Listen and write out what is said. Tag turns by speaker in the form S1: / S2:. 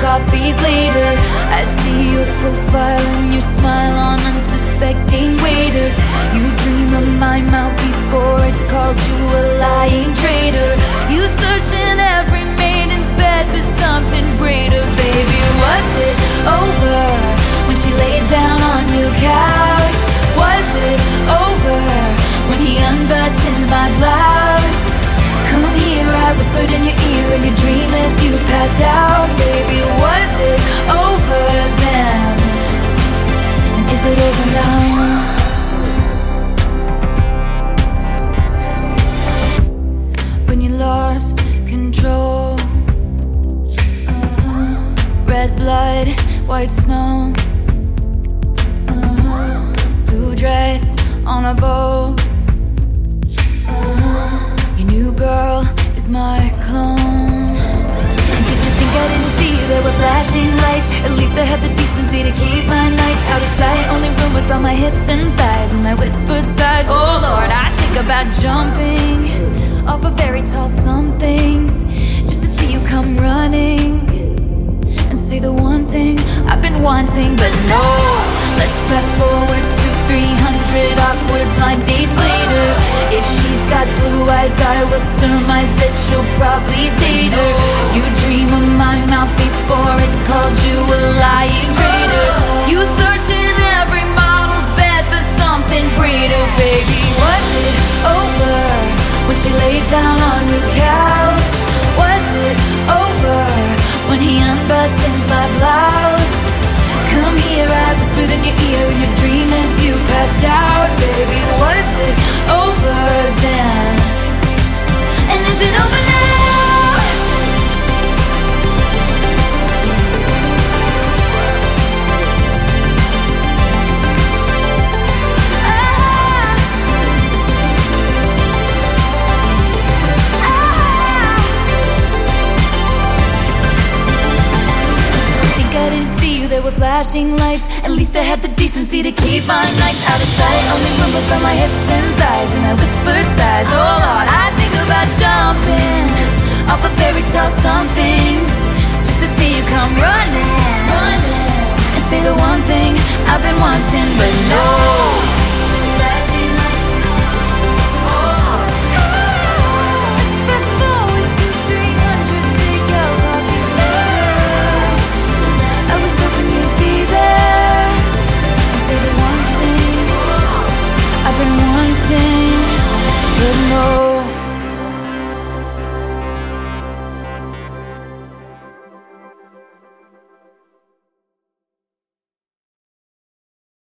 S1: copies later. I see your profile and your smile on unsuspecting waiters. You dream of my mouth before it called you a lying traitor. You search in every maiden's bed for something greater. Baby, was it over when she laid down on your couch? Was it over when he unbuttoned my blouse? Come here, I whispered in your ear in your dream as you passed out. Baby, was it over then? And is it over now? When you lost control, red blood, white snow, blue dress on a boat. Your new girl is my clone. And did you think I didn't see there were flashing lights? At least I had the decency to keep my nights out of sight. Only rumors about my hips and thighs and my whispered sighs. Oh Lord, I think about jumping off of very tall somethings just to see you come running and say the one thing I've been wanting. But no, let's fast forward to 300 awkward blind dates later. If she's got blue eyes, I will surmise that she'll probably date her. You dream of my mouth before it called you a lying traitor. You search in every model's bed for something greater. Baby, was it over when she laid down on your couch? Was it over when he unbuttoned my blouse? Come here, I whispered in your ear in your dream as you passed out. Baby, was it over then? And is it over now? There were flashing lights. At least I had the decency to keep my nights out of sight. Only rumors by my hips and thighs and my whispered sighs. Oh Lord, I think about jumping off of fairy tale somethings just to see you come running and say the one thing I've been wanting. But no,